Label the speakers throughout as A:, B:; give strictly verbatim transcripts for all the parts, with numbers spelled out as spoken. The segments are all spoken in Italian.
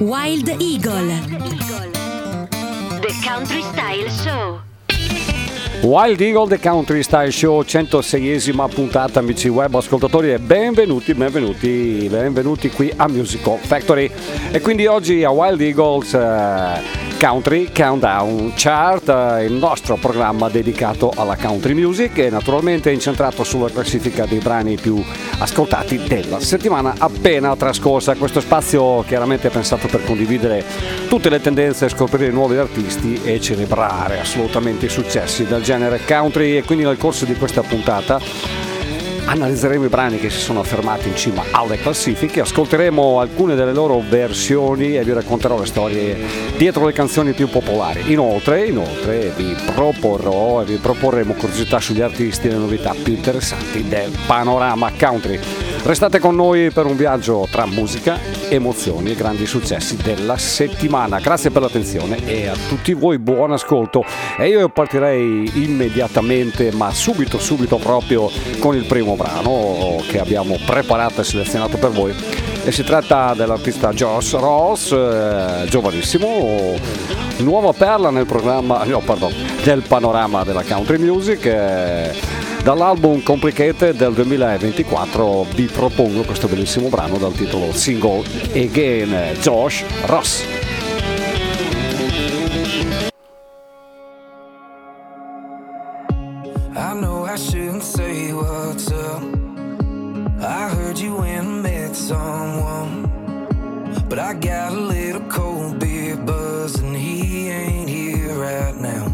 A: Wild Eagle,
B: The Country Style Show.
C: Wild Eagle, The Country Style Show, centoseiesima puntata, amici web ascoltatori, e benvenuti, benvenuti, benvenuti qui a Musical Factory. E quindi oggi a Wild Eagles eh, Country Countdown Chart, eh, il nostro programma dedicato alla country music e naturalmente incentrato sulla classifica dei brani più ascoltati della settimana appena trascorsa. Questo spazio chiaramente è pensato per condividere tutte le tendenze, scoprire nuovi artisti e celebrare assolutamente i successi del genere country. E quindi nel corso di questa puntata analizzeremo i brani che si sono affermati in cima alle classifiche, ascolteremo alcune delle loro versioni e vi racconterò le storie dietro le canzoni più popolari. Inoltre, inoltre vi proporrò e vi proporremo curiosità sugli artisti e le novità più interessanti del panorama country. Restate con noi per un viaggio tra musica, emozioni e grandi successi della settimana. Grazie per l'attenzione e a tutti voi buon ascolto. E io partirei immediatamente, ma subito subito proprio con il primo brano che abbiamo preparato e selezionato per voi. E si tratta dell'artista Josh Ross, eh, giovanissimo, nuova perla nel programma, no, pardon, del panorama della country music. Eh, Dall'album Complicated del duemilaventiquattro vi propongo questo bellissimo brano dal titolo Single Again, Josh Ross.
D: I know I shouldn't say what's up. I heard you went and met someone, but I got a little cold beer buzz and he ain't here right now.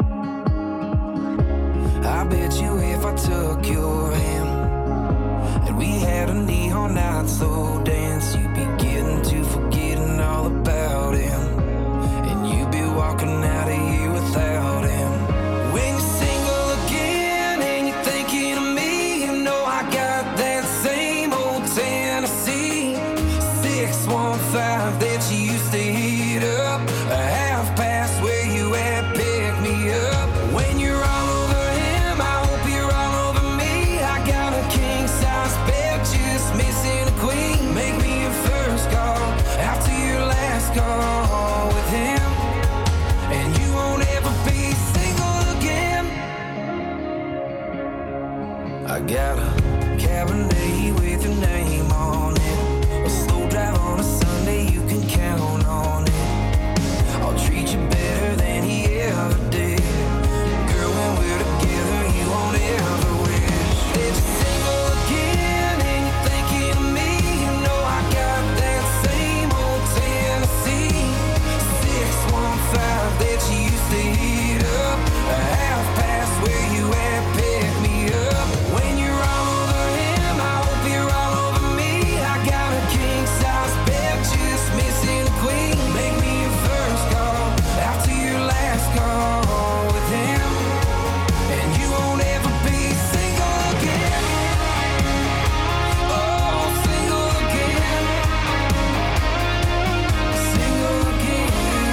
D: I bet you if I took your hand and we had a neon night slow dance, you'd be getting to forgetting all about him, and you'd be walking out of here without him. When you're single again and you're thinking of me, you know I got that same old Tennessee six one five that you used to heat up, a half past where you at, pick me up. When you're all over him, I hope you're all over me. I got a king size bed, just missing a queen. Make me your first call after your last call with him, and you won't ever be single again. I got a Cabernet with your name on it, a slow drive on a Sunday, you can count on it. I'll treat you better than he ever did. Girl, when we're together, you won't ever wish that you're single again and you're thinking of me. You know I got that same old Tennessee six one five that you used to heat up, a half past where you at, pick me up. When you're all over him, I hope you're all over me. I got a king size bed, just missing a queen. Make me your first call after your last call with him, and you won't ever be single again. Oh, single again, single again.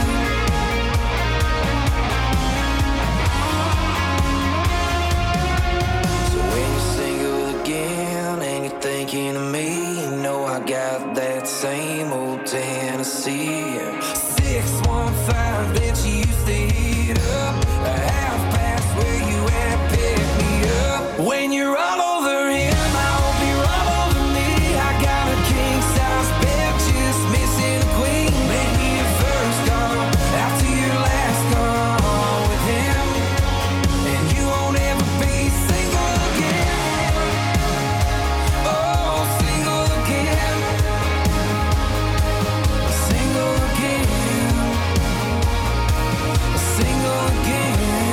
D: So when you're single again and you're thinking of me, you know I got that same old Tennessee six one five that you used to heat up, a half past where you at, pick me up. When you're all over him, I hope you're all over me. I got a king size bed, just missing a queen. Make me your first call after your last call with him, and you won't ever be single again. Oh, single again, single again, single again.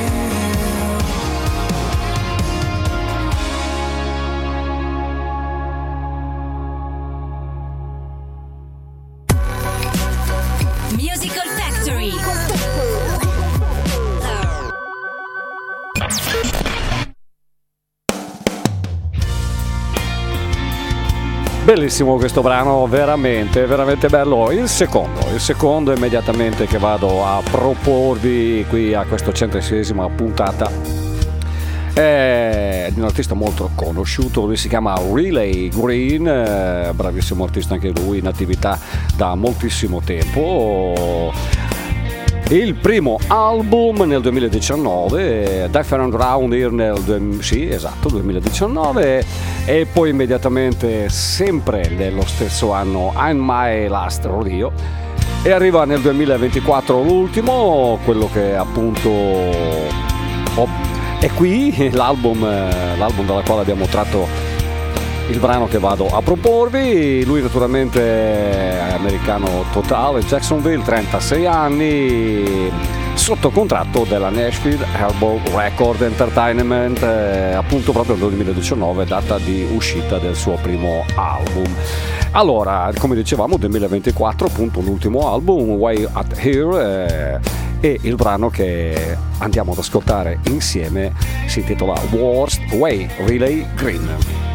A: Musical Factory.
C: Bellissimo questo brano, veramente, veramente bello. Il secondo, il secondo immediatamente che vado a proporvi qui a questa centoseiesima puntata è di un artista molto conosciuto, lui si chiama Riley Green, eh, bravissimo artista anche lui, in attività da moltissimo tempo. Il primo album nel duemiladiciannove, Different Round Here nel sì, esatto, duemiladiciannove, e poi immediatamente, sempre nello stesso anno, I'm My Last Rodeo, e arriva nel duemilaventiquattro l'ultimo, quello che appunto oh, è qui, l'album, l'album dalla quale abbiamo tratto il brano che vado a proporvi. Lui naturalmente è americano totale, Jacksonville, trentasei anni, sotto contratto della Nashville Herbal Record Entertainment, eh, appunto proprio nel duemiladiciannove, data di uscita del suo primo album. Allora, come dicevamo, duemilaventiquattro, appunto l'ultimo album, Way Out Here, eh, e il brano che andiamo ad ascoltare insieme si intitola Worst Way, Riley Green.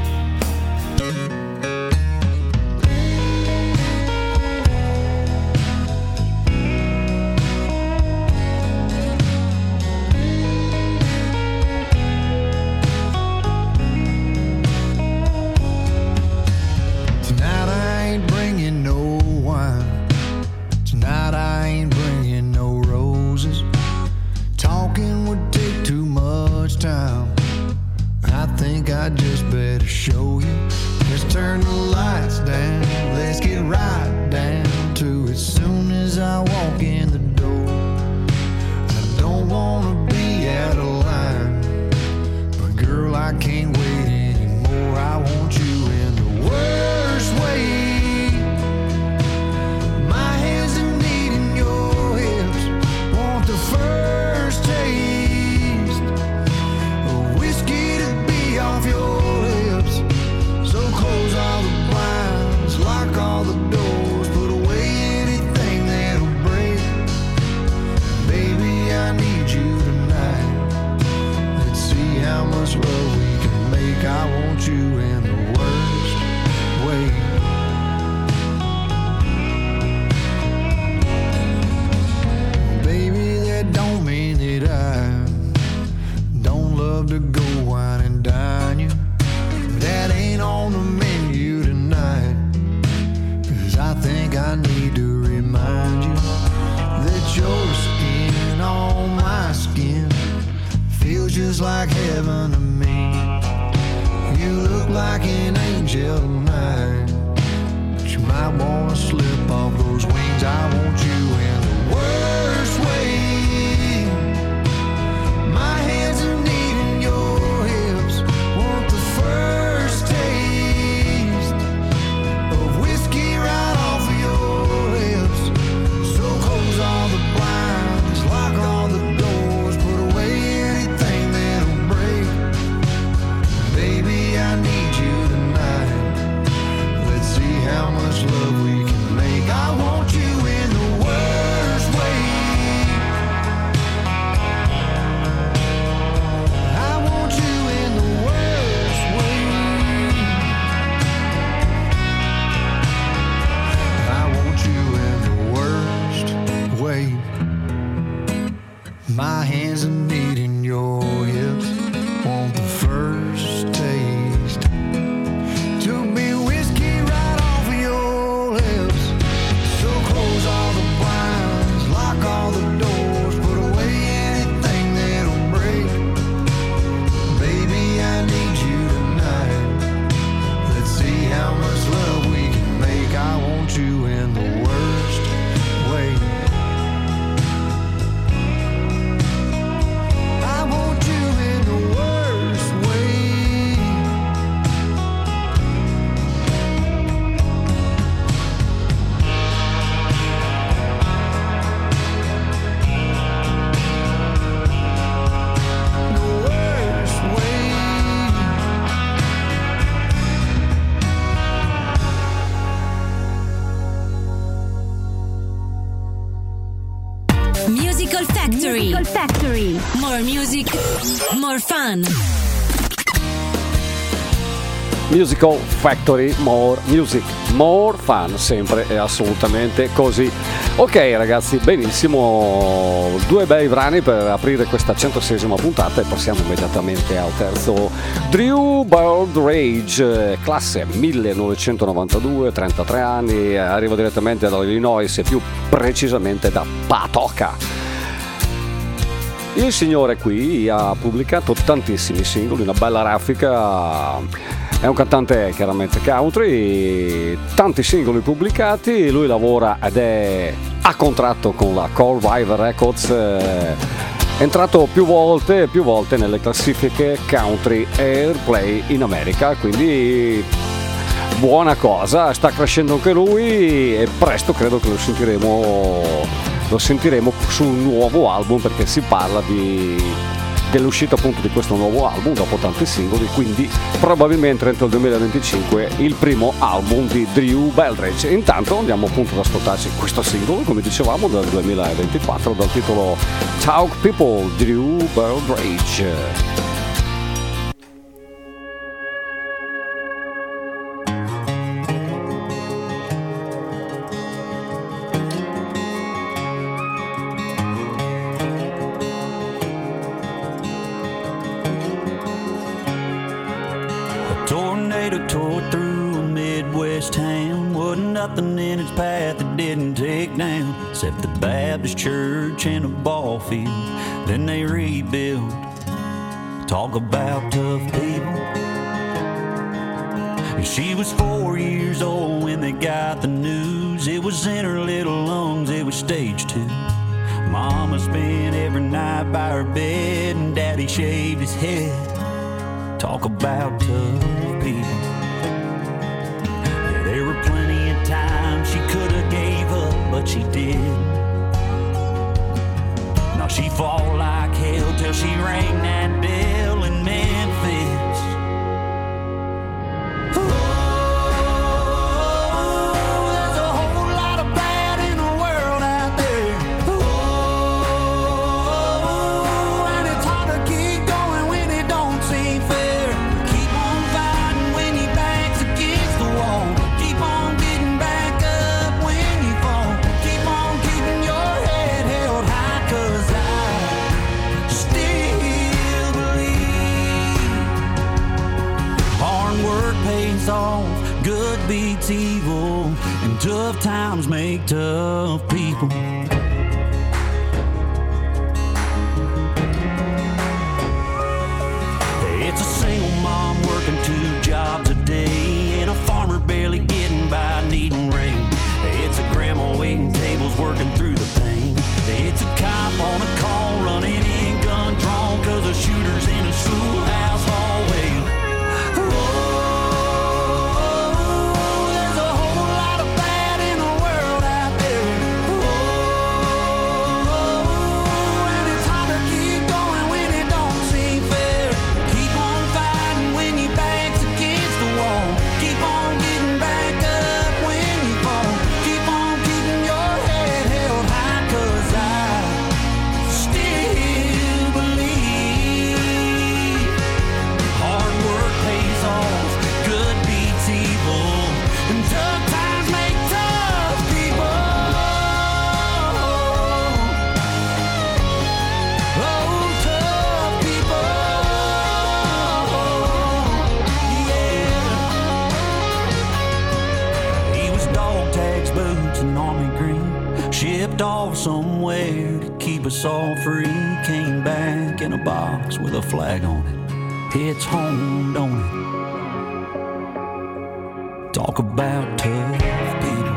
A: Musical Factory. Musical Factory. More music, more fun.
C: Musical Factory, more music. more fun, sempre e assolutamente così. Ok ragazzi, benissimo, due bei brani per aprire questa centoseiesima puntata e passiamo immediatamente al terzo. Drew Bird Rage, classe millenovecentonovantadue, trentatré anni, arriva direttamente dall'Illinois e più precisamente da Patoka. Il signore qui ha pubblicato tantissimi singoli, una bella raffica. È un cantante chiaramente country, tanti singoli pubblicati, lui lavora ed è a contratto con la Cold River Records, è entrato più volte più volte nelle classifiche country airplay in America, quindi buona cosa, sta crescendo anche lui e presto credo che lo sentiremo lo sentiremo su un nuovo album, perché si parla di dell'uscita appunto di questo nuovo album dopo tanti singoli, quindi probabilmente entro il duemilaventicinque il primo album di Drew Beldridge. Intanto andiamo appunto ad ascoltarci questo singolo, come dicevamo, del duemilaventiquattro, dal titolo Talk People, Drew Beldridge.
E: Tore through a Midwest town, wasn't nothing in its path it didn't take down, except the Baptist church and a ball field. Then they rebuilt. Talk about tough people. She was four years old when they got the news. It was in her little lungs, it was stage two. Mama spent every night by her bed and Daddy shaved his head. Talk about tough people. Yeah, there were plenty of times she could have gave up, but she did. Now she fought like hell till she rang that bell in Memphis. Oh, there's a whole lot of bad in the world out there. Oh, and it's hard to keep going when it don't seem fair. Off, good beats evil, and tough times make tough people. It's a single mom working two jobs a day, and a farmer barely getting by needing rain. It's a grandma waiting tables working through the pain. It's a cop on a call running in gun drawn, cause a shooter's in a schoolhouse hallway. Shipped off somewhere to keep us all free. Came back in a box with a flag on it. It's home, don't it? Talk about tough people.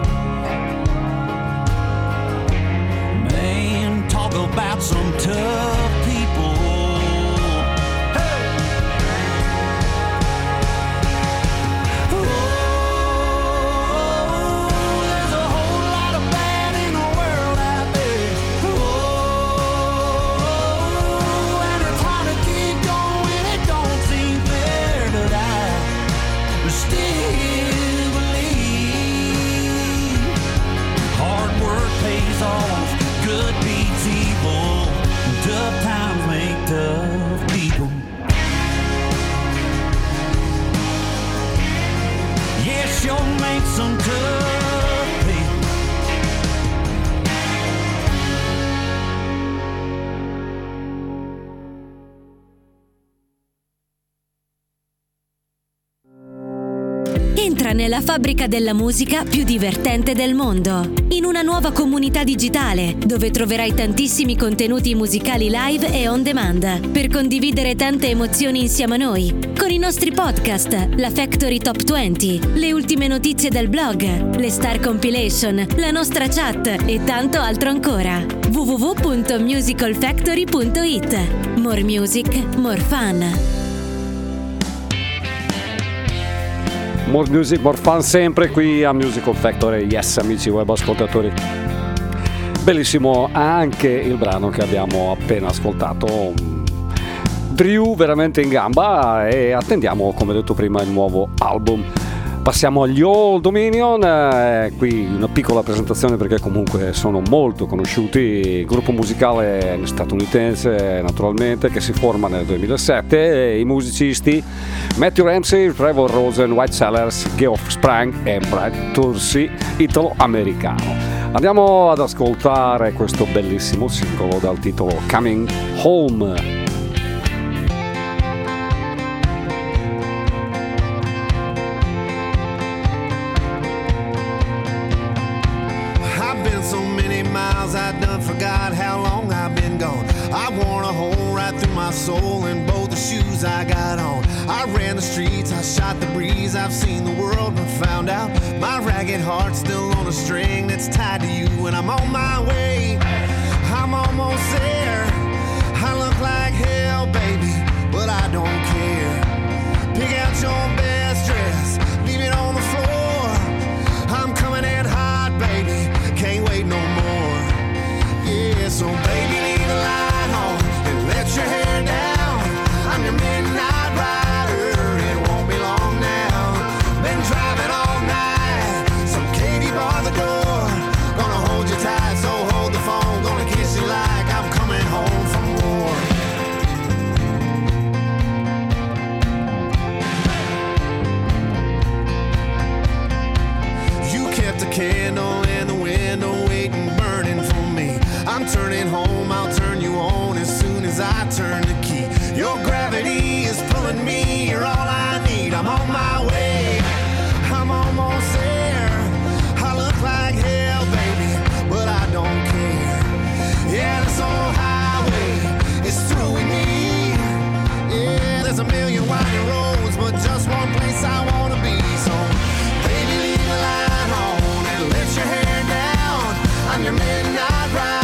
E: Man, talk about some tough people. Still believe
A: nella fabbrica della musica più divertente del mondo, in una nuova comunità digitale dove troverai tantissimi contenuti musicali live e on demand per condividere tante emozioni insieme a noi, con i nostri podcast, la Factory Top venti, le ultime notizie del blog, le Star Compilation, la nostra chat e tanto altro ancora. w w w punto musical factory punto i t. More music, more fun.
C: More music, more fun sempre qui a Musical Factory. Yes, amici web ascoltatori. Bellissimo anche il brano che abbiamo appena ascoltato. Drew veramente in gamba, e attendiamo, come detto prima, il nuovo album. Passiamo agli Old Dominion, eh, qui una piccola presentazione perché comunque sono molto conosciuti, gruppo musicale statunitense naturalmente che si forma nel duemilasette, e i musicisti Matthew Ramsey, Trevor Rosen, White Sellers, Geoff Sprang e Brad Tursi, italo-americano. Andiamo ad ascoltare questo bellissimo singolo dal titolo Coming Home.
F: I done forgot how long I've been gone. I worn a hole right through my soul in both the shoes I got on. I ran the streets, I shot the breeze, I've seen the world and found out my ragged heart's still on a string that's tied to you. And I'm on my way, I'm almost there. I look like hell, baby, but I don't care. Pick out your best dress, leave it on the floor. I'm coming in hot, baby, can't wait no more. Yeah, so baby, leave the light on and let your hair down. I'm your midnight rider, it won't be long now. Been driving all night, so Katie bar the door. Gonna hold you tight, so hold the phone. Gonna kiss you like I'm coming home from war. You kept a candle in the window waiting, burning for me. I'm turning home, I'll turn you on as soon as I turn the key. Your gravity is pulling me, you're all I need. I'm on my way, I'm almost there. I look like hell, baby, but I don't care. Yeah, this old highway is through with me. Yeah, there's a million winding roads, but just one place I wanna be. So, baby, leave the light on and let your hair down. I'm your midnight ride.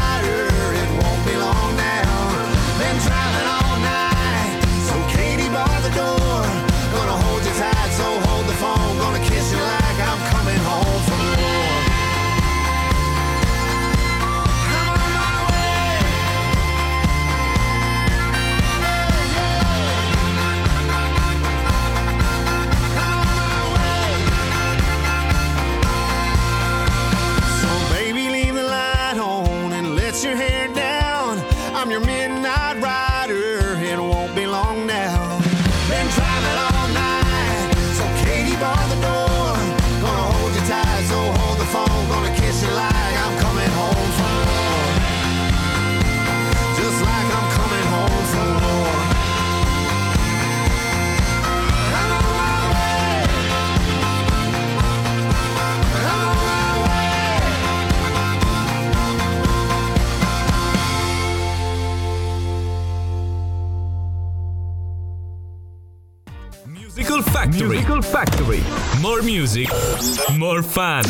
G: Musical Factory. Musical Factory. More music, more fun.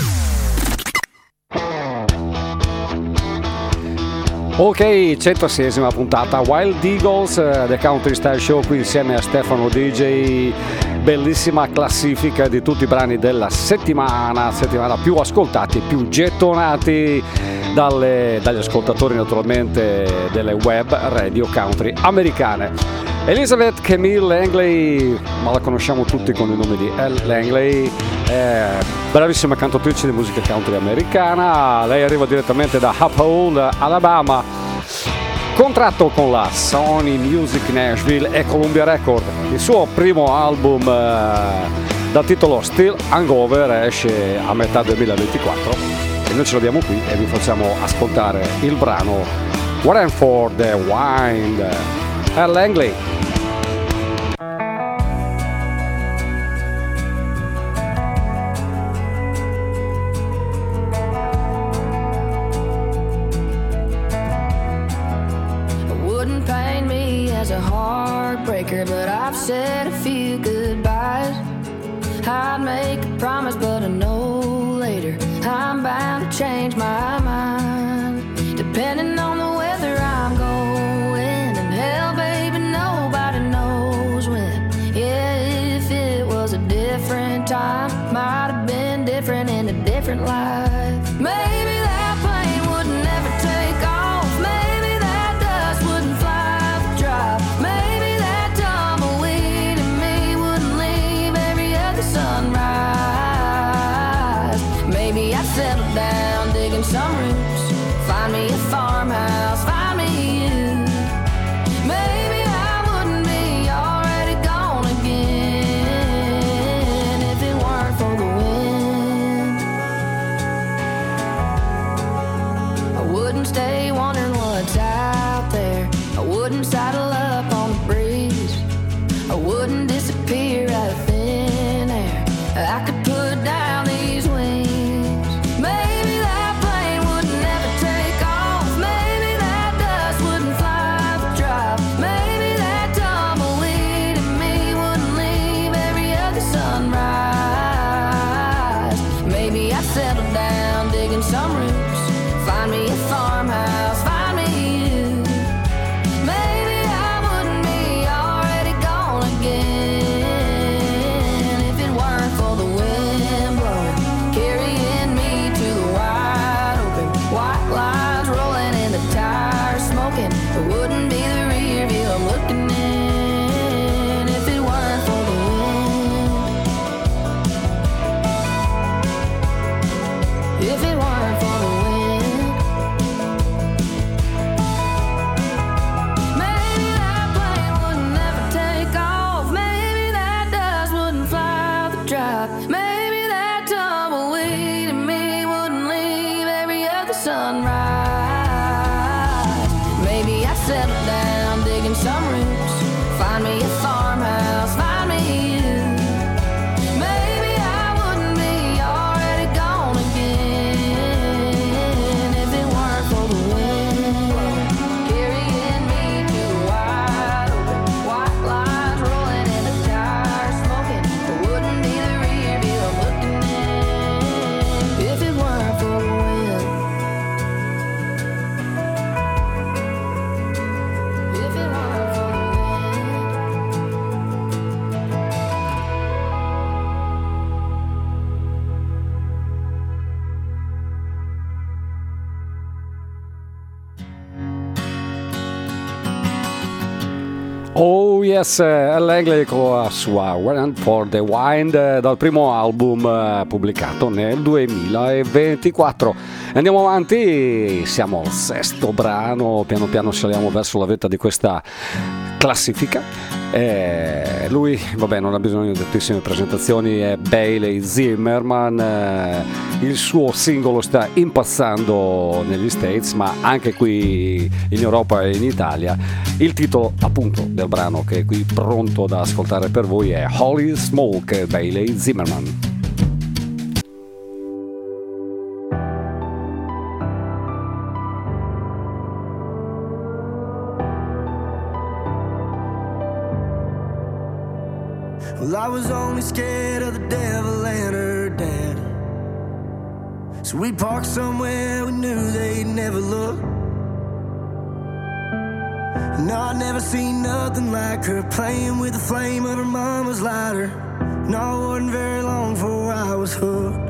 C: Ok, centoseiesima puntata Wild Eagles, uh, The Country Style Show, qui insieme a Stefano D J. Bellissima classifica di tutti i brani della settimana, settimana più ascoltati, più gettonati dalle, dagli ascoltatori naturalmente delle web radio country americane. Elizabeth Camille Langley, ma la conosciamo tutti con il nome di Elle Langley, è bravissima cantautrice di musica country americana. Lei arriva direttamente da Hopewell, Alabama, contratto con la Sony Music Nashville e Columbia Record. Il suo primo album eh, dal titolo Still Hangover esce a metà duemilaventiquattro e noi ce l'abbiamo qui e vi facciamo ascoltare il brano What for the Wind. Elle Langley.
H: heartbreaker, but I've said a few goodbyes. I'd make a promise, but I know later I'm bound to change my mind. Depending on the weather I'm going, and hell, baby, nobody knows when. Yeah, if it was a different time, might have been different in a different life. Maybe that plane would never take off. Maybe that dust wouldn't fly the drive. Maybe that tumbleweed in me wouldn't leave every other sunrise. Maybe I'd settle down, digging some roots, find me a farmhouse, find me you. Maybe I wouldn't be already gone again if it weren't for the wind. I wouldn't stay wondering what's out there. I wouldn't saddle up on the breeze. I wouldn't disappear out of thin air. I could put down these wings. Maybe that plane would never take off. Maybe that dust wouldn't fly the drive. Maybe that tumbleweed in me wouldn't leave every other sunrise. Maybe I'd settle down, digging some roots, find me a farmhouse, find me you. Maybe I wouldn't be already gone again if it weren't for the wind blowing, carrying me to the wide open. White lines rolling and the tires smoking. It wouldn't be the rear view I'm looking in if it weren't for the wind. If it weren't for the wind. Maybe that plane would never take off. Maybe that dust wouldn't fly the drive. Maybe that tumbleweed in me wouldn't leave every other sunrise. Maybe I'd settle down, digging some roots, find me a farmhouse, find me you. Maybe I wouldn't be already gone again if it weren't for the wind carrying me to the wide open. White lines rolling and the tires smoking. It wouldn't be the rear view I'm looking in if it weren't for the wind. If it weren't for the wind.
C: Oh yes, Al Langley con la sua Went for the Wind eh, dal primo album eh, pubblicato nel duemilaventiquattro. Andiamo avanti, siamo al sesto brano, piano piano saliamo verso la vetta di questa classifica. Eh, lui, vabbè, non ha bisogno di tantissime presentazioni, è Bailey Zimmerman. Eh, il suo singolo sta impazzando negli States, ma anche qui in Europa e in Italia. Il titolo appunto del brano che è qui pronto da ascoltare per voi è Holy Smoke, Bailey Zimmerman.
I: Well, I was only scared of the devil and her dad, so we parked somewhere we knew they'd never look. No, I'd never seen nothing like her, playing with the flame of her mama's lighter. No, it wasn't very long before I was hooked.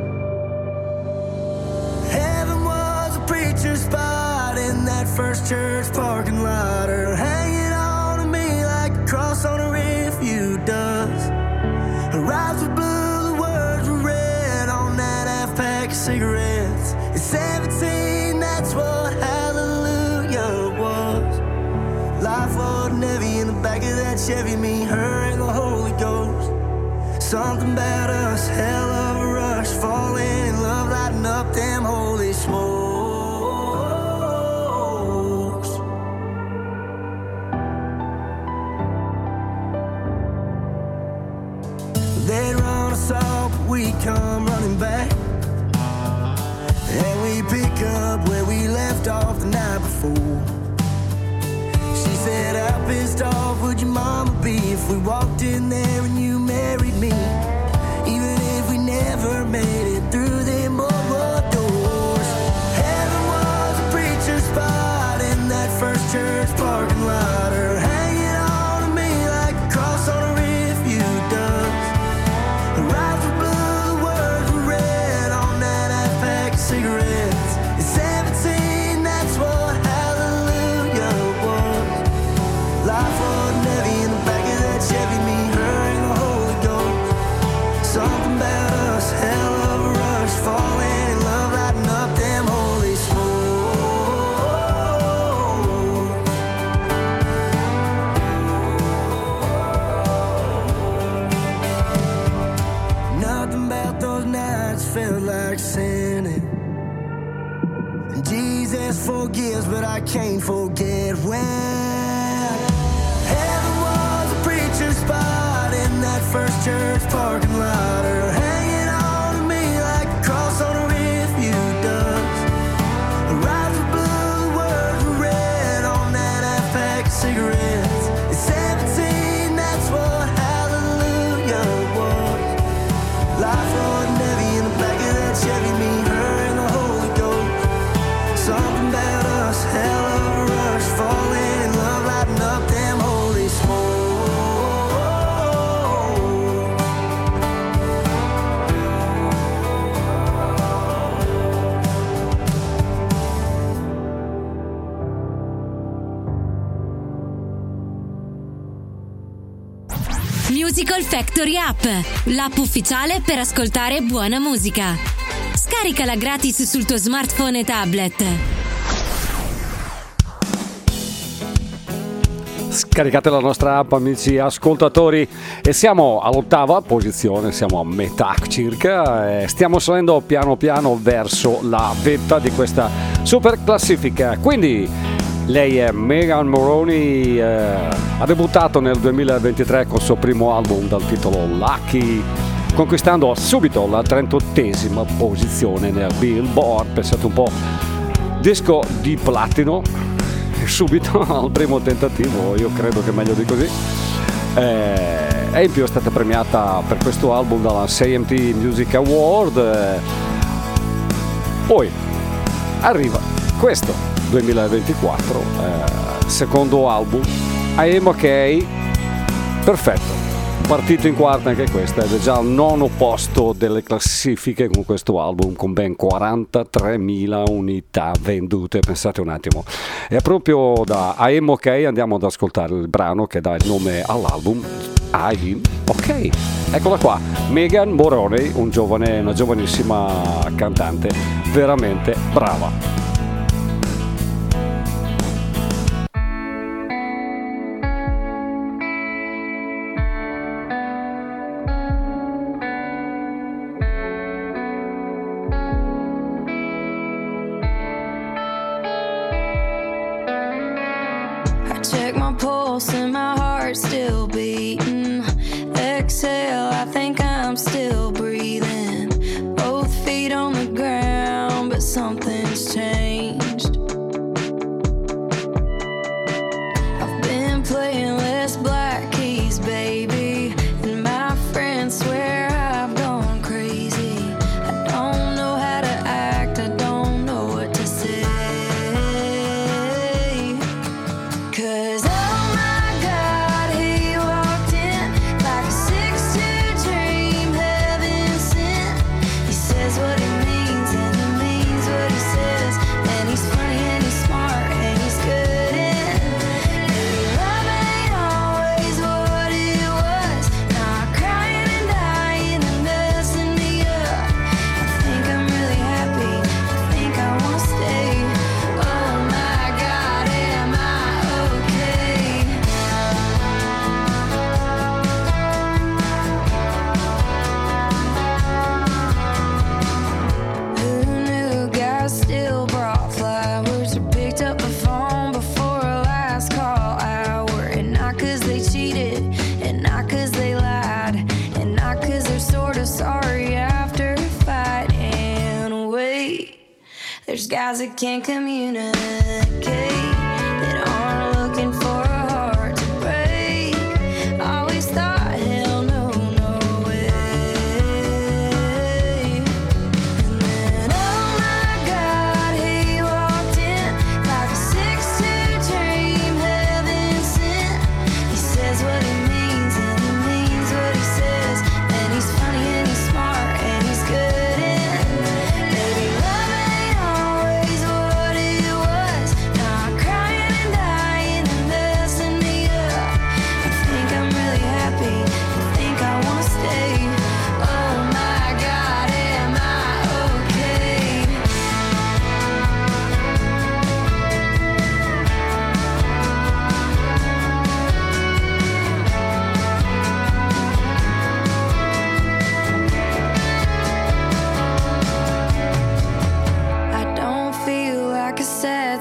I: Heaven was a preacher's spot in that first church parking lot, her hanging on to me like a cross on a refuge does. Her eyes were blue, the words were red on that half pack of cigarettes. At seventeen, that's what hallelujah was. Life wasn't heavy in the back of that Chevy, me, her, and the Holy Ghost. Something about us, hell of a rush, falling in love, lighting up them holy smokes. They'd run us off, but we come running back, and we pick up where we left off the night before. She said, how pissed off would your mama be if we walked in there and you married me? Even if we never made it through them old war doors. Heaven was a preacher's spot in that first church parking lot, or hanging on to me like a cross on a refuge does. Her eyes were blue, the words were red on that half pack of cigarettes. At seventeen, that's what hallelujah was. Life wasn't heavy in the back of that Chevy, me, her, and the Holy Ghost. Something about us, hell of a rush, falling in love, lighting up them holy smokes. Nothing about those nights felt like sinning. And Jesus forgives, but I can't forget when heaven was a preacher's spot in that first church parking lot, or hanging on to me like a cross on a refuge does. Her eyes were blue, the words were red on that half pack of cigarettes. At seventeen, that's what hallelujah was. Life wasn't heavy in the back of that Chevy, me, her, and the Holy Ghost. Something about us, hell of a rush, falling in love, lighting up them holy smokes.
A: Musical Factory App, l'app ufficiale per ascoltare buona musica. Scaricala gratis sul tuo smartphone e tablet.
C: Scaricate la nostra app, amici ascoltatori, e siamo all'ottava posizione, siamo a metà circa, e stiamo salendo piano piano verso la vetta di questa super classifica. Quindi lei è Megan Moroney, eh, ha debuttato nel duemilaventitré col suo primo album dal titolo Lucky, conquistando subito la trentottesima posizione nel Billboard. Pensate un po', disco di platino subito al primo tentativo, io credo che meglio di così. Eh, e in più è stata premiata per questo album dalla C M T Music Award. Eh, poi arriva questo duemilaventiquattro, eh, secondo album, I Am Ok, perfetto, partito in quarta anche questa, ed è già al nono posto delle classifiche con questo album, con ben quarantatremila unità vendute. Pensate un attimo. E proprio da I Am Ok andiamo ad ascoltare il brano che dà il nome all'album, I Am Ok. Eccola qua, Megan Moroney, un giovane, una giovanissima cantante veramente brava.
H: Check my pulse and my heart's still beating. Exhale, I think I'm still breathing. Both feet on the ground, but something's changed. I've been playing less black keys, baby, and my friends swear I've gone crazy. I don't know how to act, I don't know what to say. Cause oh my God, he walked in like a six two dream, heaven sent. He says what he means and he means what he says. And he's funny and he's smart and he's good and maybe love ain't always what it was. Not crying and dying and messing me up. I think I'm really happy, I think I wanna stay. Oh my God, am I okay? Who knew guys still brought flowers or picked up the phone before a last call hour? And not cause they cheated, and not cause they lied, and not cause they're sort of sorry after a fight. And wait, there's guys that can't communicate, that aren't looking for a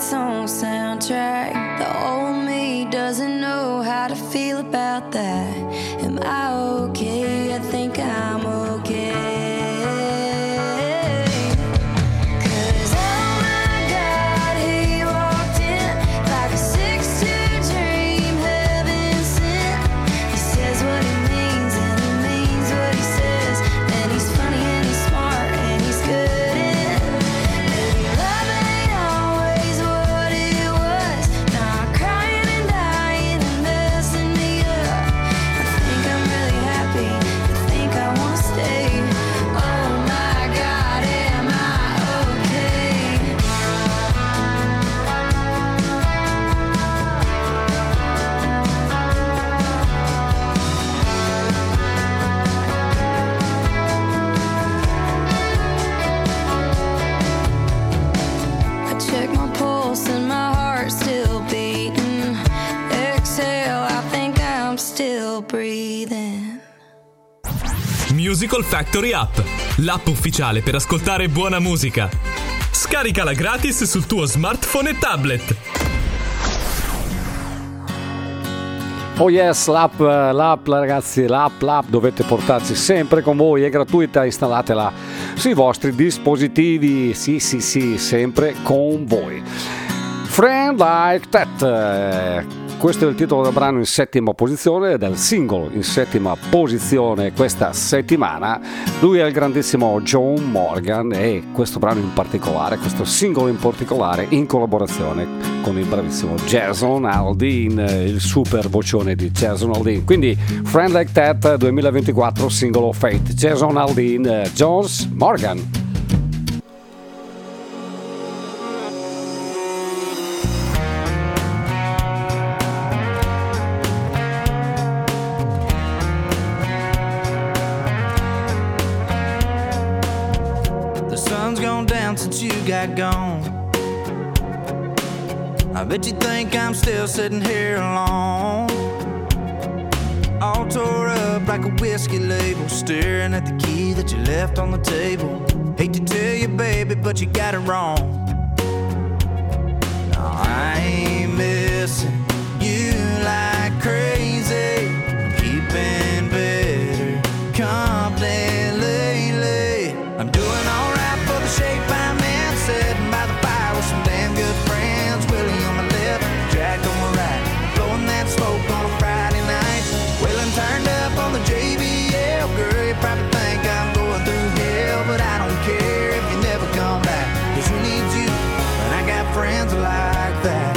H: its own soundtrack. The old me doesn't know how to feel about that. Am I okay? I think I'm okay.
G: Musical Factory App, l'app ufficiale per ascoltare buona musica. Scaricala gratis sul tuo smartphone e tablet.
C: Oh yes, l'app, l'app ragazzi, l'app, l'app dovete portarci sempre con voi, è gratuita, installatela sui vostri dispositivi, sì sì sì, sempre con voi. Friend Like That, questo è il titolo del brano in settima posizione, del singolo in settima posizione questa settimana. Lui è il grandissimo John Morgan e questo brano in particolare, questo singolo in particolare, in collaborazione con il bravissimo Jason Aldean, il super vocione di Jason Aldean. Quindi Friend Like That duemilaventiquattro, singolo Fate, Jason Aldean, Jones Morgan.
J: Since you got gone, I bet you think I'm still sitting here alone, all tore up like a whiskey label, staring at the key that you left on the table. Hate to tell you, baby, but you got it wrong. No, I ain't missing you like crazy, keeping better company lately. I'm doing alright for the shape I'm in, sitting by the fire with some damn good friends. Willie on my left, Jack on my right, blowing that smoke on a Friday night. Waylon turned up on the J B L. Girl, you probably think I'm going through hell, but I don't care if you never come back, 'cause who needs you when I got friends like that?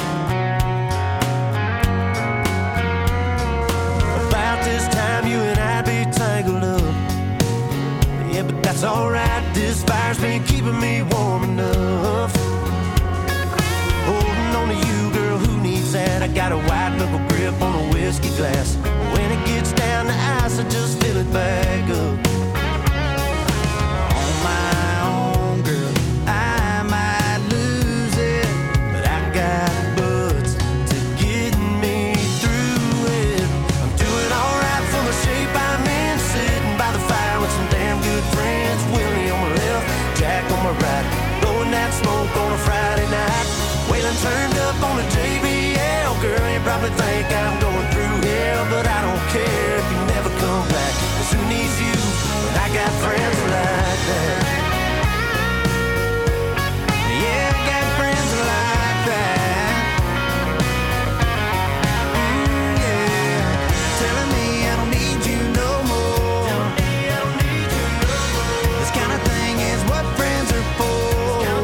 J: About this time you and I'd be tangled up, yeah, but that's alright. This fire's been keeping me warm enough. Holding on to you, girl, who needs that? I got a wide knuckle grip on a whiskey glass. When it gets down to ice, I just fill it back up. On my own, girl, I might lose it, but I got butts to get me through it. I'm doing alright for the shape I'm in, sitting by the fire with some damn good friends. Willie on my left, Jack on my right, blowing that smoke on a Friday night. Waylon turned up on the J B L. Girl, you probably think I'm going through hell, but I don't care if you never come back, 'cause who needs you when I got friends like that? Yeah, I got friends like that. Mm, yeah, telling me I don't need you no more. This kind of thing is what friends are for.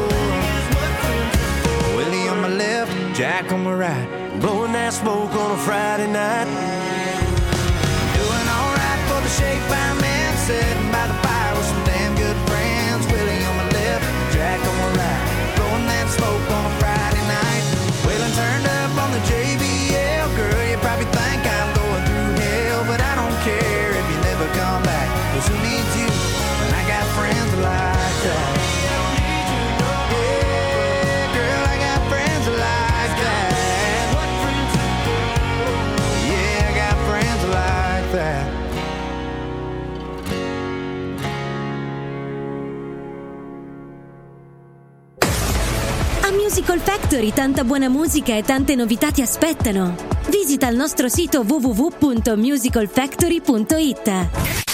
J: Willie on my left, Jack on my right, blowing that smoke on a Friday night. Doing alright for the shape I'm in, sitting by the fire with some damn good friends. Willie on my left, Jack on my right, blowing that smoke on a Friday night. Waylon turned up on the J B L. Girl, you probably think I'm going through hell, but I don't care if you never come back, 'cause who needs you when I got friends like that?
A: Musical Factory, tanta buona musica e tante novità ti aspettano. Visita il nostro sito w w w punto musical factory punto i t.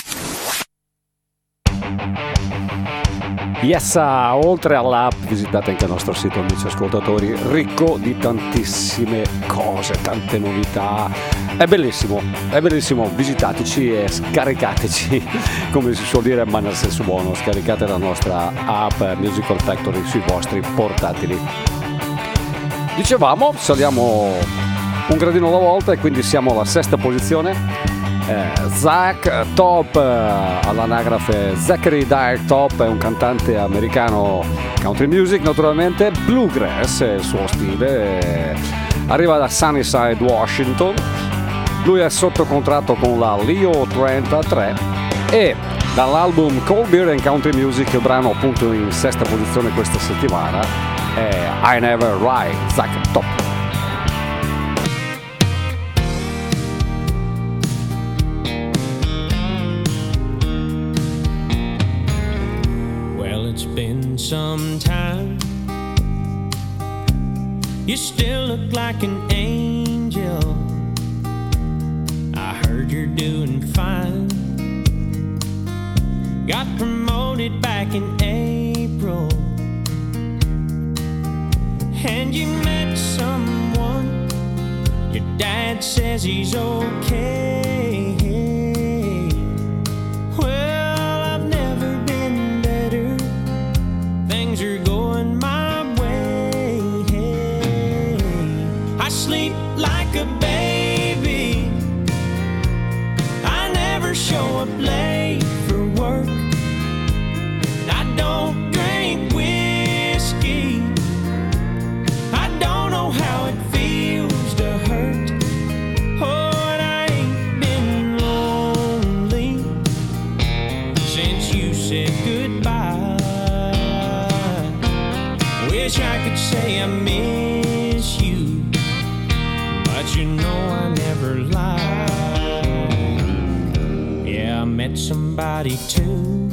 C: Yes, oltre all'app visitate anche il nostro sito, amici ascoltatori, ricco di tantissime cose, tante novità. È bellissimo, è bellissimo, visitateci e scaricateci, come si suol dire, ma nel senso buono, scaricate la nostra app Musical Factory sui vostri portatili. Dicevamo, saliamo un gradino alla volta e quindi siamo alla sesta posizione. Eh, Zach Top, eh, all'anagrafe Zachary Dyer Top, è un cantante americano country music, naturalmente bluegrass è il suo stile, eh, arriva da Sunnyside, Washington. Lui è sotto contratto con la Leo trentatré e dall'album Cold Beer and Country Music, il brano appunto in sesta posizione questa settimana è I Never Ride, Zach Top.
K: It's been some time. You still look like an angel. I heard you're doing fine. Got promoted back in April, and you met someone. Your dad says he's okay. Things are going my way. I sleep like a baby. I never show up late for work. I don't drink whiskey. I don't know how it feels to hurt. Oh, and I ain't been lonely since you said goodbye. Wish I could say I miss you, but you know I never lie. Yeah, I met somebody too.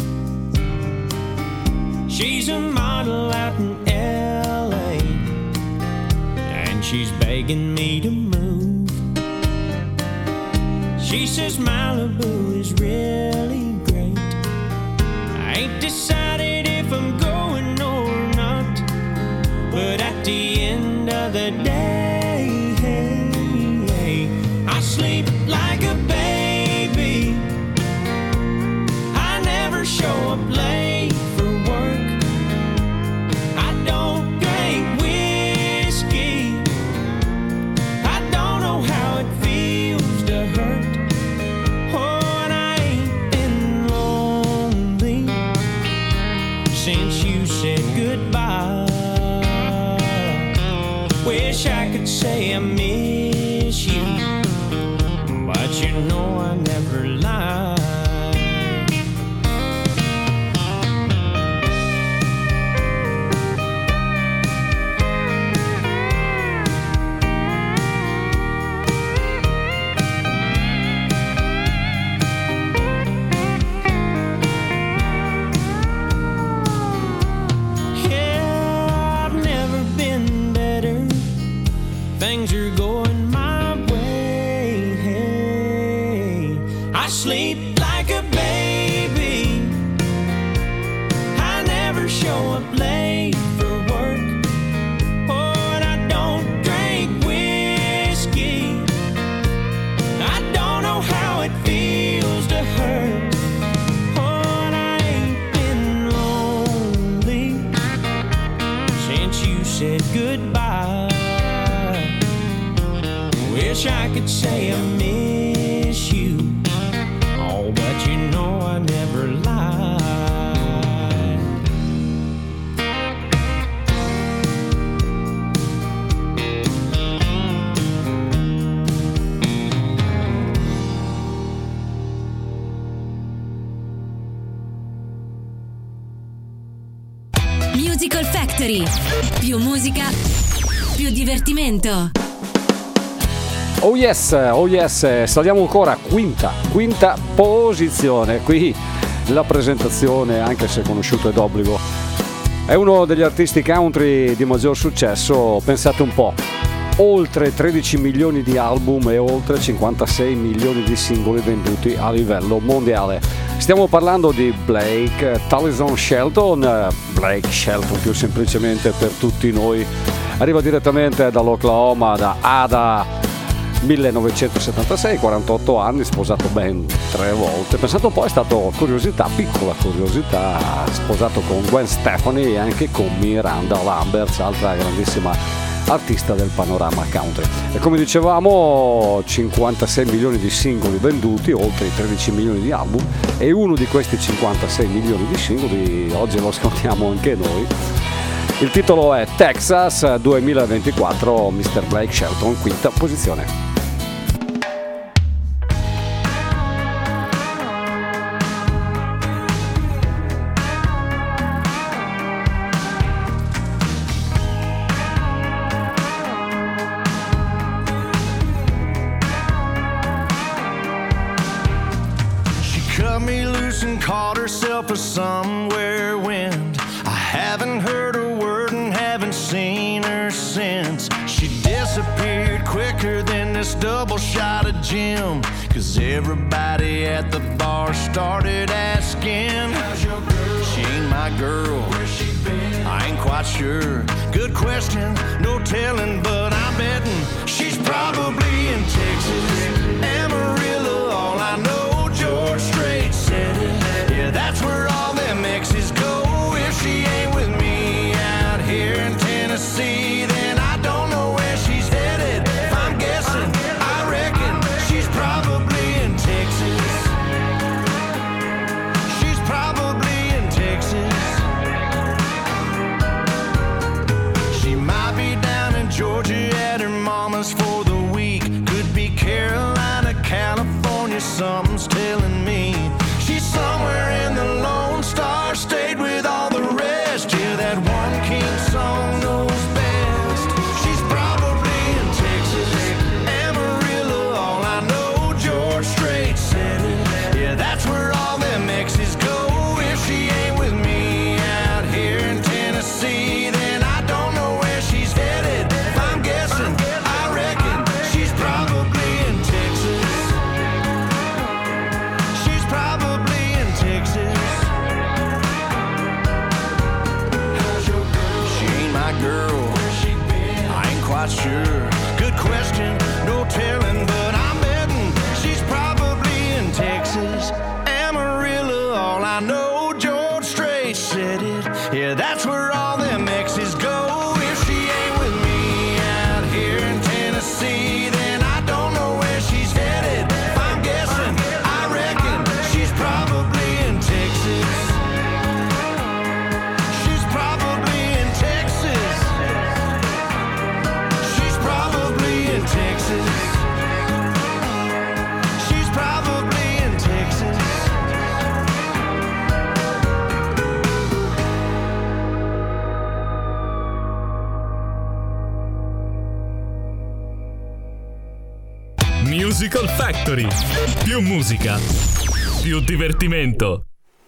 K: She's a model out in L A, and she's begging me to move. She says Malibu is really great. I ain't decided if I'm going or not, but at the end of the day, I sleep like a baby. I never show up late for work. I don't drink whiskey. I don't know how it feels to hurt. Oh, and I ain't been lonely since you said goodbye. Wish I could say I miss you, but you know I never lie. Things are going my way. I sleep like a baby. I never show up late for work. Oh, and I don't drink whiskey. I don't know how it feels to hurt. Oh, and I ain't been lonely since you said goodbye. Wish I could say I miss you, oh, but you know I never lie.
A: Musical Factory. Più musica, più divertimento.
C: Oh yes, oh yes, saliamo ancora, quinta, quinta posizione. Qui la presentazione, anche se conosciuto è d'obbligo, È uno degli artisti country di maggior successo, pensate un po', oltre tredici milioni di album e oltre cinquantasei milioni di singoli venduti a livello mondiale. Stiamo parlando di Blake Tallison Shelton, Blake Shelton più semplicemente per tutti noi. Arriva direttamente dall'Oklahoma, da Ada, millenovecentosettantasei, quarantotto anni, sposato ben tre volte. Pensate un po', è stato, curiosità, piccola curiosità, sposato con Gwen Stefani e anche con Miranda Lambert, altra grandissima artista del panorama country. E come dicevamo, cinquantasei milioni di singoli venduti, oltre i tredici milioni di album, e uno di questi cinquantasei milioni di singoli oggi lo ascoltiamo anche noi. Il titolo è Texas duemilaventiquattro, mister Blake Shelton, quinta posizione.
I: For somewhere wind, I haven't heard a word and haven't seen her since. She disappeared quicker than this double shot of gin, 'cause everybody at the bar started asking, how's your girl? She ain't my girl. Where's she been? I ain't quite sure. Good question, no telling, but I'm betting she's probably in Texas, Amarillo. All I know, George Strait said it. Yeah, that's where all them exes go. If she ain't with me out here in Tennessee, then I don't know where she's headed. If I'm guessing, I reckon she's probably in Texas. She's probably in Texas. She might be down in Georgia at her mama's for the week. Could be Carolina, California, something's telling me. She's somewhere in the Lone Star State with all the rest. Yeah, that one king song knows best. She's probably in Texas, Amarillo. All I know, George Strait said it. Yeah, that's where all them exes go. If she ain't with me out here in Tennessee, then I don't know where she's headed. If I'm guessing, I reckon she's probably in Texas. She's probably girl, I ain't quite sure. Good question, no telling, but I'm betting she's probably in Texas, Amarillo. All I know, George Strait said it. Yeah, that's where all them exes go. If she ain't with me out here in Tennessee, then I don't know where she's headed. If I'm guessing, I reckon she's probably in Texas. She's probably in Texas. She's probably in Texas. She's probably in Texas.
G: Musical Factory. Più musica, più divertimento.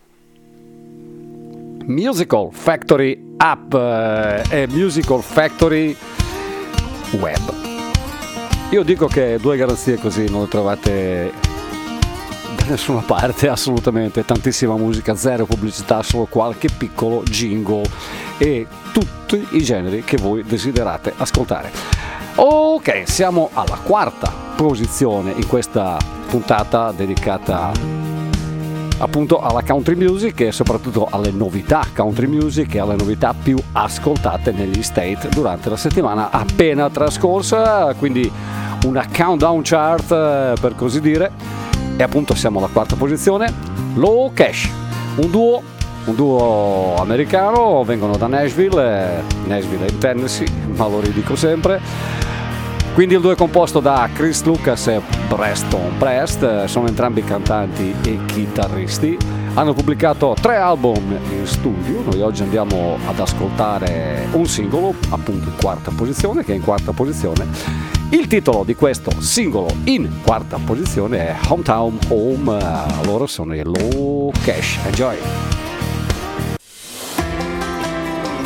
C: Musical Factory App eh, e Musical Factory Web. Io dico che due garanzie così non le trovate da nessuna parte, assolutamente. Tantissima musica, zero pubblicità, solo qualche piccolo jingle e tutti i generi che voi desiderate ascoltare. Ok, siamo alla quarta posizione in questa puntata dedicata appunto alla country music e soprattutto alle novità country music e alle novità più ascoltate negli States durante la settimana appena trascorsa, quindi una countdown chart per così dire. E appunto siamo alla quarta posizione, Low Cash, un duo un duo americano, vengono da Nashville, Nashville in Tennessee, ma lo ridico sempre. Quindi il duo è composto da Chris Lucas e Preston Prest, sono entrambi cantanti e chitarristi, hanno pubblicato tre album in studio. Noi oggi andiamo ad ascoltare un singolo, appunto in quarta posizione, che è in quarta posizione. Il titolo di questo singolo in quarta posizione è Hometown Home, loro sono i Low Cash. Enjoy!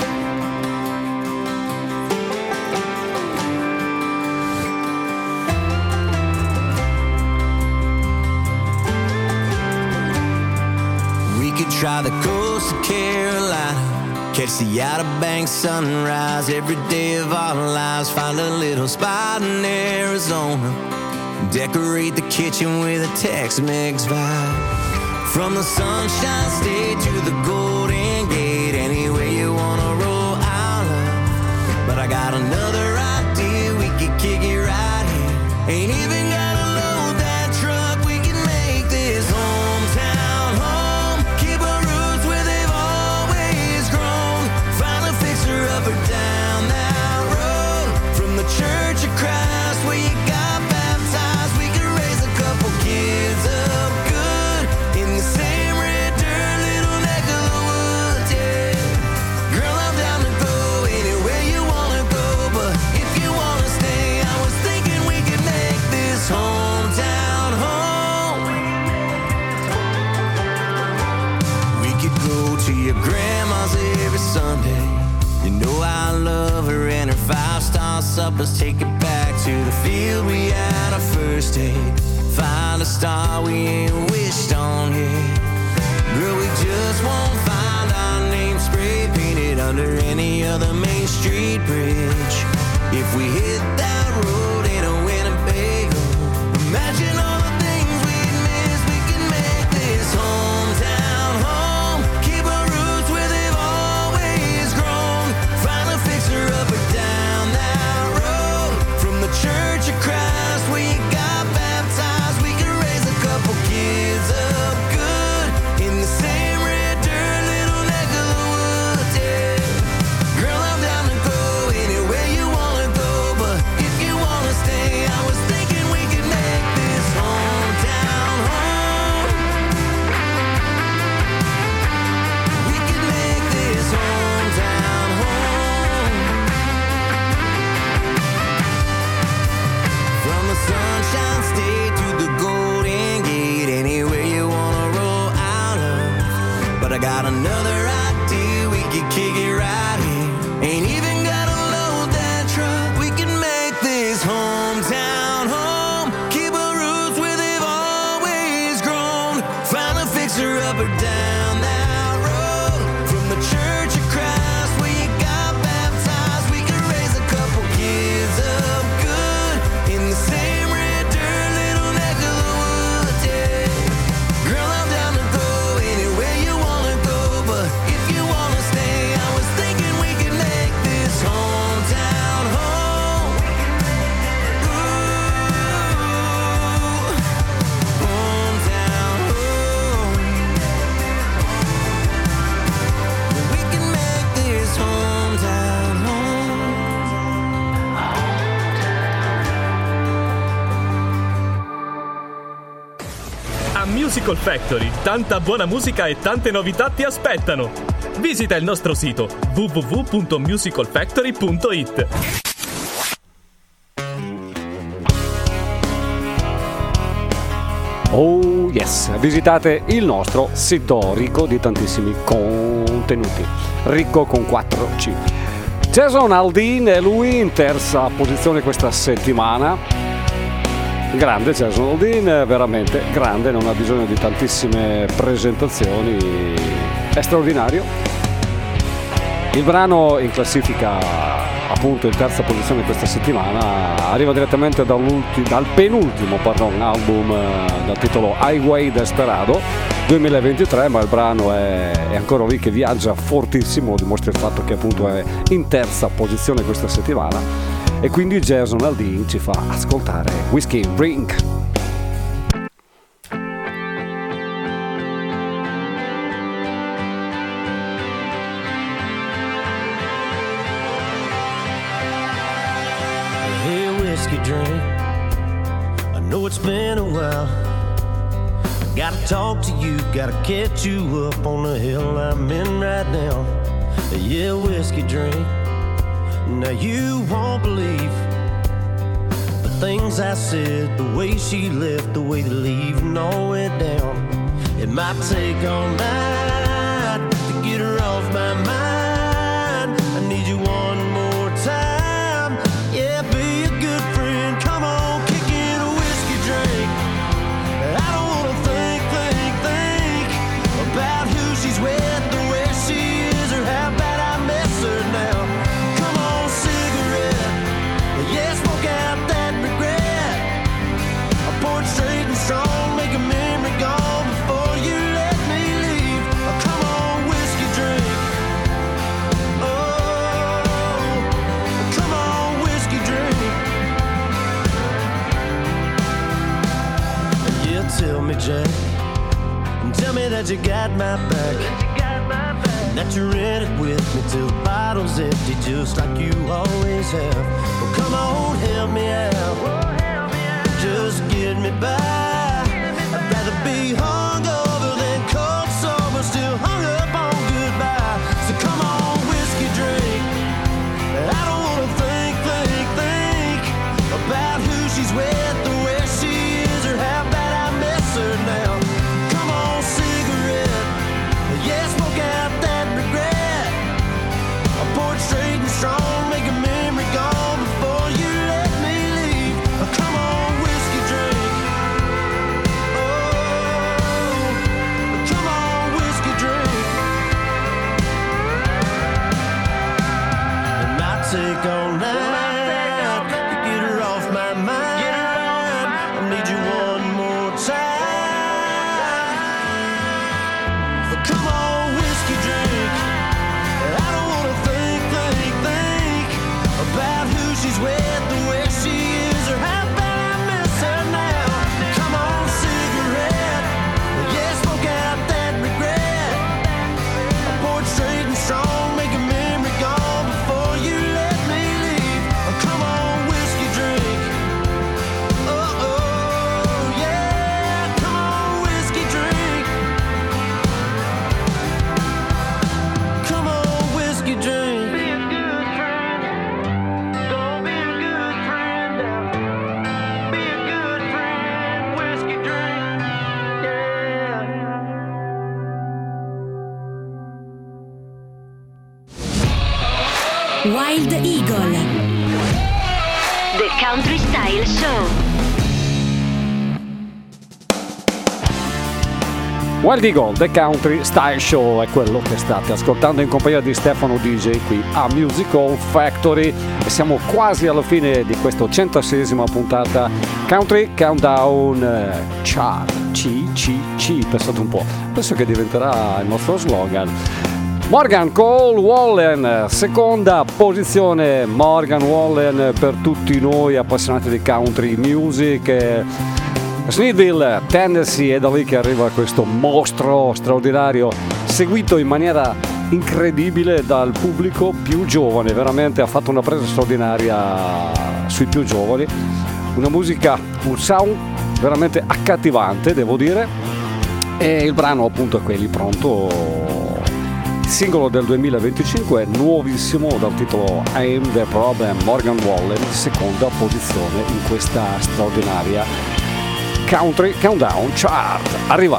J: coast of Carolina. Catch the Outer Banks sunrise every day of our lives. Find a little spot in Arizona. Decorate the kitchen with a Tex-Mex vibe. From the Sunshine State to the Golden Gate, anywhere you wanna roll out of. But I got another idea, we could kick it right here. Ain't even gotta load that truck, we can make this hometown home. Keep our roots where they've always grown. Find a fixer up or down that road. From the Church of Christ where you got baptized, we could raise a couple kids up good in the same red dirt, little neck of the woods, yeah. Girl, I'm down to go anywhere you wanna go, but if you wanna stay, I was thinking we could make this hometown home. We could go to your grandma's every Sunday. You know I love her and her five-star suppers. Take it back to the field we had our first date. Find a star we ain't wished on yet. Girl, we just won't find our name spray painted under any other Main Street bridge. If we hit that road in a Winnebago, imagine all the things we'd miss. We can make this hometown home. Keep our roots where they've always grown. Find a fixer up or down that road. From the Church of Christ where you got baptized, we can raise a couple kids up good in the same red dirt, little neck of the woods, yeah. Girl, I'm down to go anywhere you wanna go, but if you wanna stay, I was thinking we could make this hometown home. We could make this hometown home. From the Sunshine State to the Golden Gate, anywhere you wanna roll out of. But I got another idea, we could kick it right here. Ain't even gotta load that truck, we can make this hometown home. Keep our roots where they've always grown. Find a fixer up or down that road. From the Church of Christ where you got baptized, we can raise a couple kids up good in the same red dirt, little neck of the woods, yeah. Girl, I'm down to go anywhere you wanna go, but if you wanna stay, I was thinking we could make this hometown home. Ooh, hometown home. We can make this hometown home.
G: A Musical Factory, tanta buona musica e tante novità ti aspettano. Visita il nostro sito w w w punto musical factory punto i t.
C: Oh yes, visitate il nostro sito ricco di tantissimi contenuti, ricco con quattro C. Jason Aldean è lui in terza posizione questa settimana. Grande Jason Aldean, veramente grande, non ha bisogno di tantissime presentazioni, è straordinario. Il brano in classifica, appunto in terza posizione questa settimana, arriva direttamente dal penultimo pardon, album eh, dal titolo Highway Desperado duemilaventitré, ma il brano è, è ancora lì che viaggia fortissimo, dimostra il fatto che appunto è in terza posizione questa settimana, e quindi Jason Aldean ci fa ascoltare Whiskey Drink.
K: Hey, whiskey drink, I know it's been a while. Gotta talk to you, gotta catch you up on the hill I'm in right now. Yeah, whiskey drink, now you won't believe the things I said, the way she left, the way the leaving all went down. It might take all night to get her off my mind. I need you one more time. Yeah, be a good friend. Come on, kick in a whiskey drink. I don't wanna think, think, think about who she's with, the way
I: that you got my back, that you're in it with me till the bottle's empty, just like you always have. Well, come on, help me out, just get me by. I'd rather be hungover than cold sober, still hung up on goodbye. So come on, whiskey drink. I don't wanna think, think, think about who she's with or where she is or how bad I miss her now. Come on, cigarette, yeah, smoke out that regret. I'll pour it straight and strong, make a memory gone before you let me leave. Come on, whiskey drink. Oh, come on, whiskey drink. And I take all night to get her off my mind. I need you one more time. Come on, whiskey drink. I don't wanna think, think, think about who she's with or where she is or how bad I miss her now. Come on, cigarette, yeah, smoke out that regret. I pour it straight and strong, make a memory gone before you let me leave. Come on, whiskey drink. Oh, oh, yeah, come on, whiskey drink. Come on, whiskey drink. Be a good friend. Don't be a good friend now. Be a good friend. Whiskey drink. Yeah.
A: Wild Eagle.
B: The Country Style Show.
C: Wild Eagle, The Country Style Show è quello che state ascoltando in compagnia di Stefano D J qui a Musical Factory e siamo quasi alla fine di questa centoseiesima puntata Country Countdown eh, Chart C C C, pensate un po', penso che diventerà il nostro slogan. Morgan Cole Wallen, seconda posizione. Morgan Wallen per tutti noi appassionati di country music. Smithville, Tennessee, è da lì che arriva questo mostro straordinario, seguito in maniera incredibile dal pubblico più giovane, veramente ha fatto una presa straordinaria sui più giovani, una musica, un sound veramente accattivante, devo dire, e il brano appunto è quelli pronto, il singolo del duemilaventicinque, nuovissimo, dal titolo I'm the Problem. Morgan Wallen, seconda posizione in questa straordinaria Country Countdown Chart. Arriva.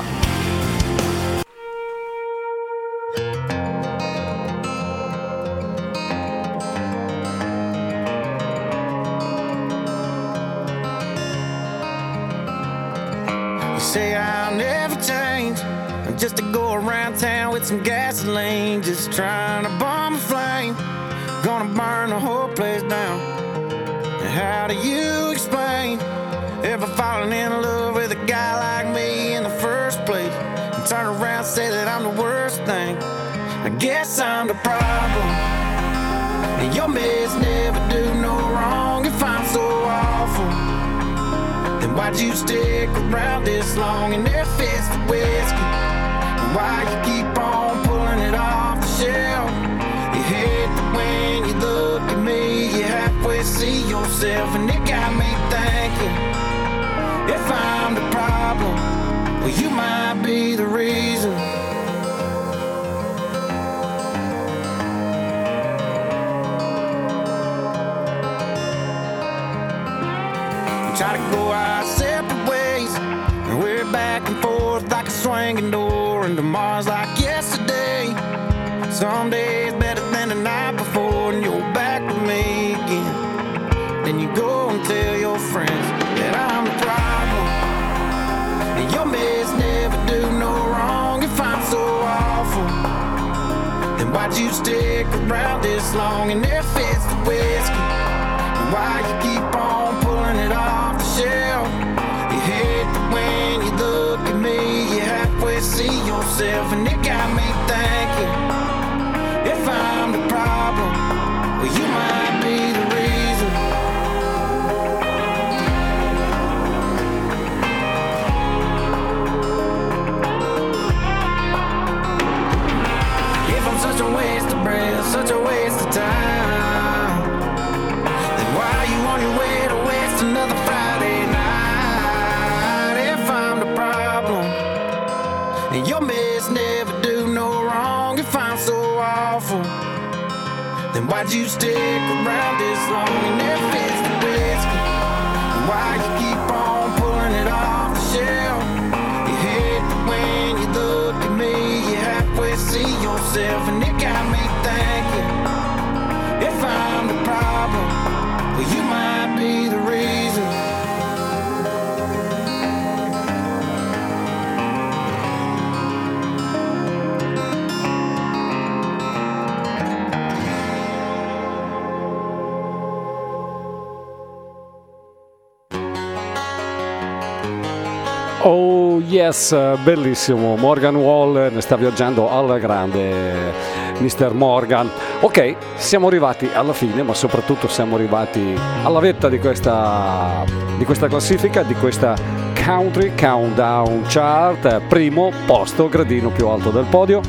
I: You say I'll never change, I'm just to go around town with some gasoline, just trying to bomb a flame, gonna burn the whole place down. And how do you explain ever falling in love with a guy like me in the first place, and turn around and say that I'm the worst thing? I guess I'm the problem, and your mess never do no wrong. If I'm so awful, then why'd you stick around this long and there fits the whiskey? And why you keep on pulling it off the shelf? You hate that when you look at me, you halfway see yourself, and it got me thinking, if I'm the problem, well, you might be the reason. We try to go our separate ways, and we're back and forth like a swinging door, and tomorrow's like yesterday. Some days better than the night before, and you're back with me again. Then you go and tell your friends that I'm the problem, and your mess never do no wrong. If I'm so awful, then why'd you stick around this long and there fits the whiskey? And why you keep on pulling it off the shelf? You hate that when you look at me, you halfway see yourself, and it got me thinking, if I'm the problem, well, you might be the reason.
F: just another Friday night. If I'm the problem, and your mess never do no wrong, if I'm so awful, then why'd you stick around this long? And if it's the whiskey, why you keep on pulling it off the shelf? You hate it when you look at me, you halfway see yourself, and it got me thinking, if I'm the problem, well, you might be the reason.
C: Oh yes, bellissimo, Morgan Wall ne sta viaggiando alla grande, mister Morgan. Ok, siamo arrivati alla fine, ma soprattutto siamo arrivati alla vetta di questa, di questa classifica, di questa Country Countdown Chart, primo posto, gradino più alto del podio,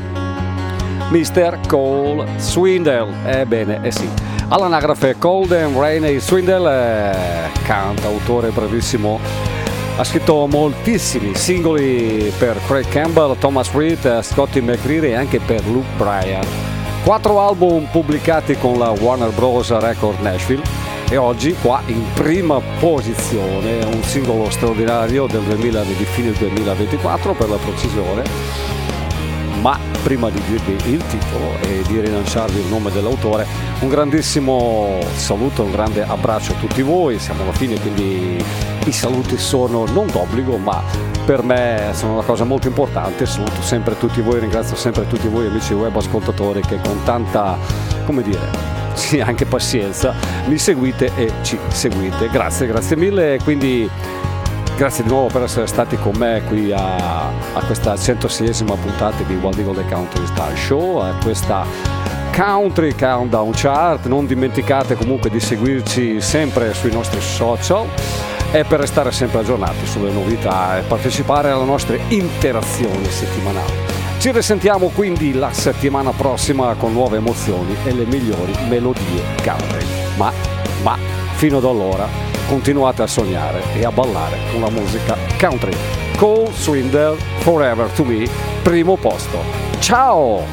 C: mister Cole Swindell. Ebbene, eh sì, all'anagrafe Colden Rainey Swindell, eh, cantautore bravissimo. Ha scritto moltissimi singoli per Craig Campbell, Thomas Reed, Scotty McCreery e anche per Luke Bryan. Quattro album pubblicati con la Warner Bros. Record Nashville e oggi qua in prima posizione un singolo straordinario del duemila, di fine duemilaventiquattro per la precisione. Ma prima di dirvi il titolo e di rilanciarvi il nome dell'autore, un grandissimo saluto, un grande abbraccio a tutti voi. Siamo alla fine, quindi i saluti sono non d'obbligo, ma per me sono una cosa molto importante. Saluto sempre tutti voi, ringrazio sempre tutti voi amici web ascoltatori che con tanta, come dire, sì, anche pazienza mi seguite e ci seguite. Grazie, grazie mille. Quindi grazie di nuovo per essere stati con me qui a, a questa centoseiesima puntata di Wild Eagle The Country Style Show, a questa Country Countdown Chart. Non dimenticate comunque di seguirci sempre sui nostri social e per restare sempre aggiornati sulle novità e partecipare alle nostre interazioni settimanali. Ci risentiamo quindi la settimana prossima con nuove emozioni e le migliori melodie country. Ma, ma fino ad allora continuate a sognare e a ballare con la musica country. Cole Swindell, Forever to Me, primo posto. Ciao!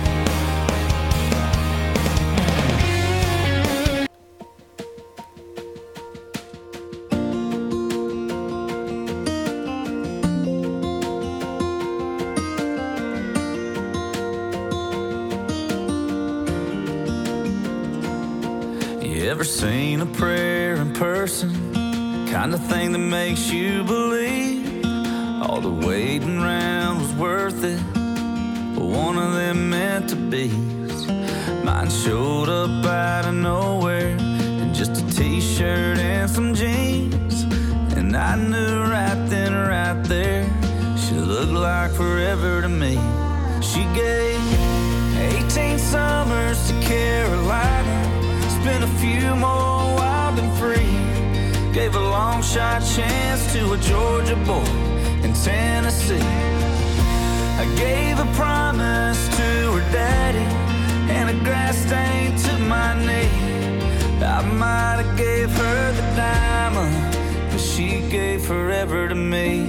J: You ever seen a prayer in person? Kind of thing that makes you believe all the waiting around was worth it, but one of them meant to be. Mine showed up out of nowhere in just a t-shirt and some jeans, and I knew right then, right there, she looked like forever to me. She gave eighteen summers to Carolina, spent a few more wild and free. Gave a long shot chance to a Georgia boy in Tennessee. I gave a promise to her daddy and a grass stain to my knee. I might have gave her the diamond, but she gave forever to me.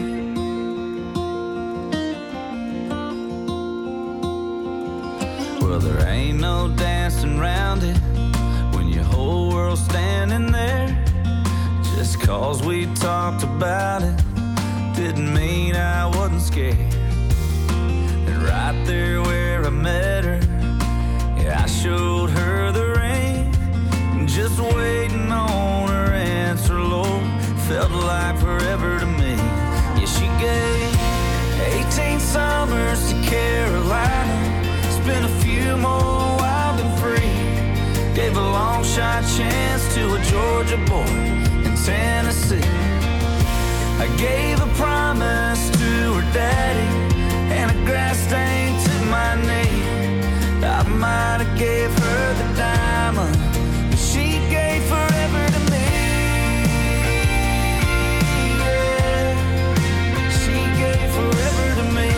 J: Well, there ain't no dancing around it when your whole world's standing there. Just cause we talked about it didn't mean I wasn't scared. And right there where I met her, yeah, I showed her the ring. And just waiting on her answer, Lord, felt like forever to me. Yeah, she gave eighteen summers to Carolina, spent a few more wild and free. Gave a long shot chance to a Georgia boy Tennessee. I gave a promise to her daddy and a grass stain to my knee. I might have gave her the diamond, but she gave forever to me. Yeah, she gave forever to me.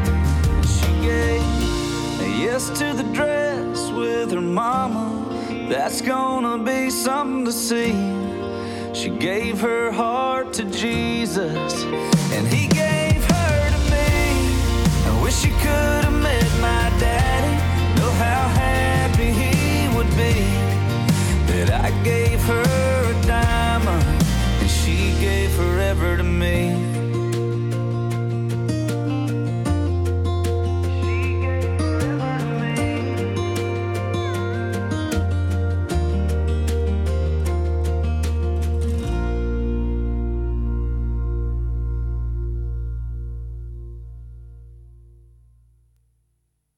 J: She gave a yes to the dress with her mama That's gonna be something to see. She gave her heart to Jesus, and he gave her to me. I wish you could have met my daddy. Know how happy he would be that I gave her a diamond and she gave forever to me.